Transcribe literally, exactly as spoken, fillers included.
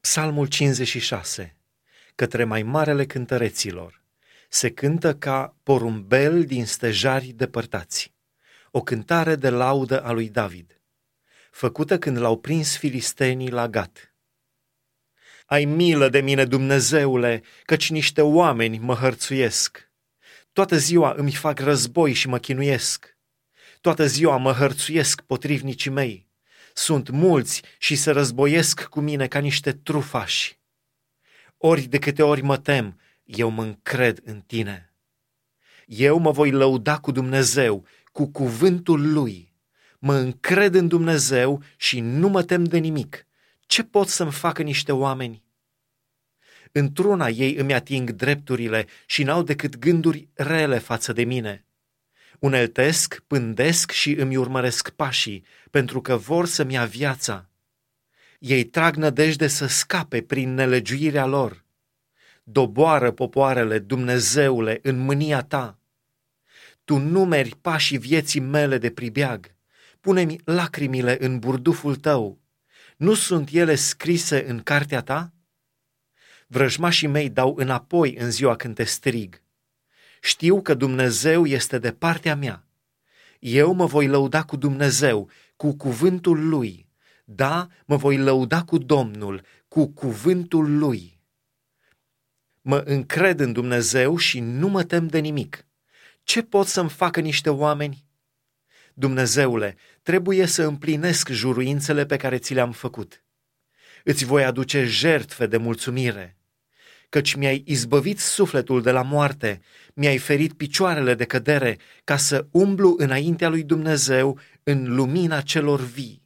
Psalmul cincizeci și șase, către mai marele cântăreților, se cântă ca porumbel din stejari depărtați, o cântare de laudă a lui David, făcută când l-au prins filistenii la Gat. Ai milă de mine, Dumnezeule, căci niște oameni mă hărțuiesc. Toată ziua îmi fac război și mă chinuiesc. Toată ziua mă hărțuiesc potrivnicii mei. Sunt mulți și se războiesc cu mine ca niște trufași. Ori de câte ori mă tem, eu mă încred în tine. Eu mă voi lăuda cu Dumnezeu, cu cuvântul Lui. Mă încred în Dumnezeu și nu mă tem de nimic. Ce pot să-mi facă niște oameni? Într-una ei îmi ating drepturile și n-au decât gânduri rele față de mine. Uneltesc, pândesc și îmi urmăresc pașii, pentru că vor să-mi ia viața. Ei trag nădejde să scape prin nelegiuirea lor. Doboară popoarele, Dumnezeule, în mânia ta. Tu numeri pașii vieții mele de pribeag. Pune-mi lacrimile în burduful tău. Nu sunt ele scrise în cartea ta? Vrăjmașii mei dau înapoi în ziua când te strig. Știu că Dumnezeu este de partea mea. Eu mă voi lăuda cu Dumnezeu, cu cuvântul Lui. Da, mă voi lăuda cu Domnul, cu cuvântul Lui. Mă încred în Dumnezeu și nu mă tem de nimic. Ce pot să-mi facă niște oameni? Dumnezeule, trebuie să împlinesc juruințele pe care ți le-am făcut. Îți voi aduce jertfe de mulțumire, căci mi-ai izbăvit sufletul de la moarte, mi-ai ferit picioarele de cădere, ca să umblu înaintea lui Dumnezeu în lumina celor vii.